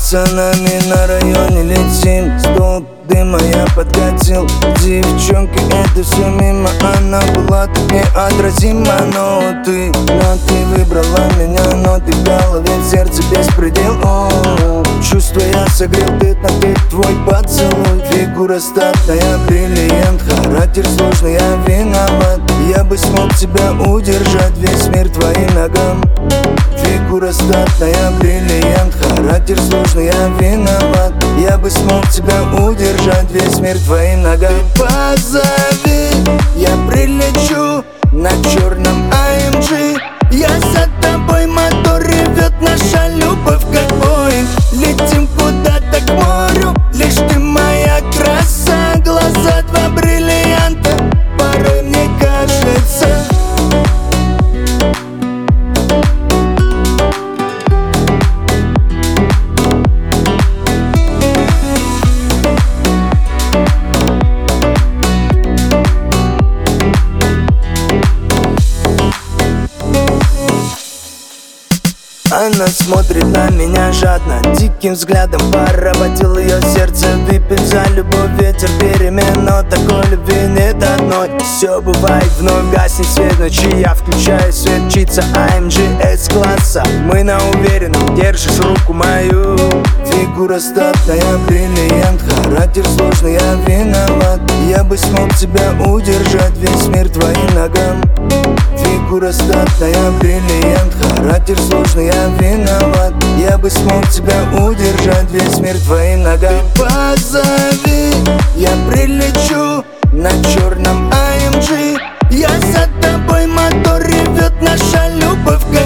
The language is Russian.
пацанами на районе летим. Столб дыма я подкатил. Девчонки, это все мимо. Она была так неотразима. Но ты выбрала меня. Но ты в голове, в сердце беспредел. Чувства я согрел, ты твой поцелуй. Фигура статная, бриллиант. Характер сложный, я виноват. Я бы смог тебя удержать, весь мир твоим ногам. Фигура статная, бриллиант. Характер сложный, я виноват. Я бы смог тебя удержать, весь мир твоим ногам. Позови, я прилечу на черном AMG. Я за тобой, мотор ревет, наша любовь как Боинг. Летим куда-то к морю, лишь ты моя краса. Глаза два бриллианта, порой мне кажется. Она смотрит на меня жадно, диким взглядом поработил ее сердце. Выпить за любовь, ветер перемен, но такой любви нет одной. Все бывает, вновь гаснет свет ночи, я включаю свет, мчится AMG S-класса. Мы на уверенном, держишь руку мою. Фигура статная, бриллиант. Характер сложный, я виноват. Я бы смог тебя удержать, весь мир твоим ногам. Фигура статная, бриллиант. Характер сложный, я виноват. Я бы смог тебя удержать, весь мир твоим ногам. Позови, я прилечу на черном AMG. Я за тобой, мотор ревет, наша любовь.